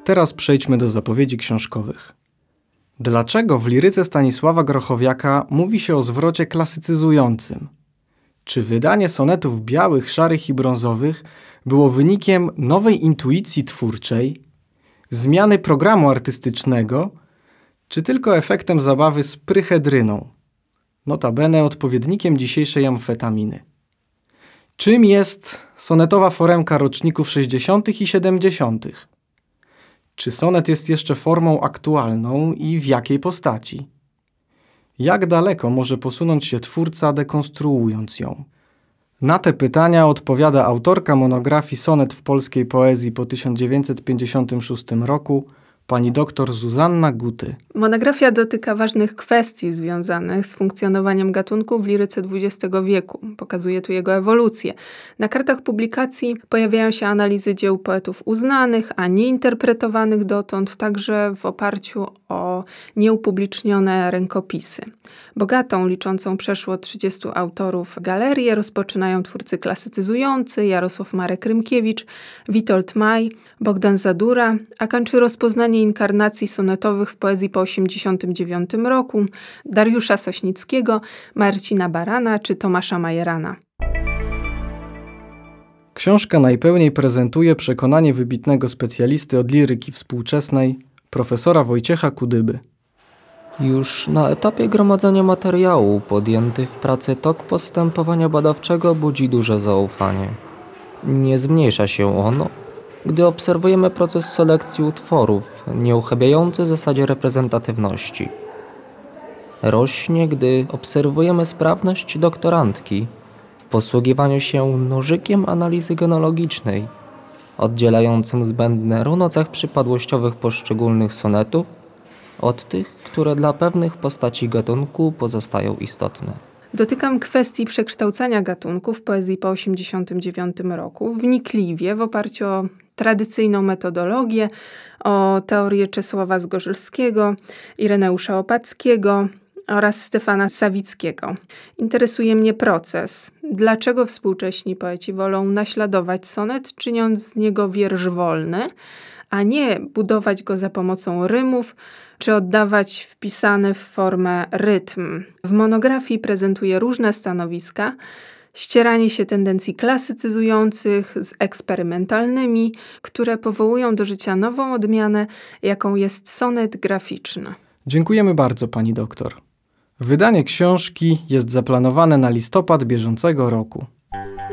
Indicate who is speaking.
Speaker 1: Teraz przejdźmy do zapowiedzi książkowych. Dlaczego w liryce Stanisława Grochowiaka mówi się o zwrocie klasycyzującym? Czy wydanie sonetów białych, szarych i brązowych było wynikiem nowej intuicji twórczej, zmiany programu artystycznego, czy tylko efektem zabawy z prychedryną, notabene odpowiednikiem dzisiejszej amfetaminy? Czym jest sonetowa foremka roczników 60. i 70.? Czy sonet jest jeszcze formą aktualną i w jakiej postaci? Jak daleko może posunąć się twórca, dekonstruując ją? Na te pytania odpowiada autorka monografii Sonet w polskiej poezji po 1956 roku, pani dr Zuzanna Guty.
Speaker 2: Monografia dotyka ważnych kwestii związanych z funkcjonowaniem gatunku w liryce XX wieku. Pokazuje tu jego ewolucję. Na kartach publikacji pojawiają się analizy dzieł poetów uznanych, a nieinterpretowanych dotąd, także w oparciu o nieupublicznione rękopisy. Bogatą, liczącą przeszło 30 autorów galerię rozpoczynają twórcy klasycyzujący Jarosław Marek Rymkiewicz, Witold Maj, Bogdan Zadura, a kończy rozpoznanie inkarnacji sonetowych w poezji po 1989 roku Dariusza Sośnickiego, Marcina Barana czy Tomasza Majerana.
Speaker 1: Książka najpełniej prezentuje przekonanie wybitnego specjalisty od liryki współczesnej, profesora Wojciecha Kudyby.
Speaker 3: Już na etapie gromadzenia materiału podjęty w pracy tok postępowania badawczego budzi duże zaufanie. Nie zmniejsza się ono, gdy obserwujemy proces selekcji utworów, nieuchabiający zasadzie reprezentatywności. Rośnie, gdy obserwujemy sprawność doktorantki w posługiwaniu się nożykiem analizy genealogicznej, oddzielającym zbędne runo cech przypadłościowych poszczególnych sonetów od tych, które dla pewnych postaci gatunku pozostają istotne.
Speaker 2: Dotykam kwestii przekształcania gatunku w poezji po 1989 roku wnikliwie w oparciu o tradycyjną metodologię, o teorię Czesława Zgorzylskiego, Ireneusza Opackiego oraz Stefana Sawickiego. Interesuje mnie proces. Dlaczego współcześni poeci wolą naśladować sonet, czyniąc z niego wiersz wolny, a nie budować go za pomocą rymów, czy oddawać wpisany w formę rytm. W monografii prezentuje różne stanowiska, ścieranie się tendencji klasycyzujących z eksperymentalnymi, które powołują do życia nową odmianę, jaką jest sonet graficzny.
Speaker 1: Dziękujemy bardzo, pani doktor. Wydanie książki jest zaplanowane na listopad bieżącego roku.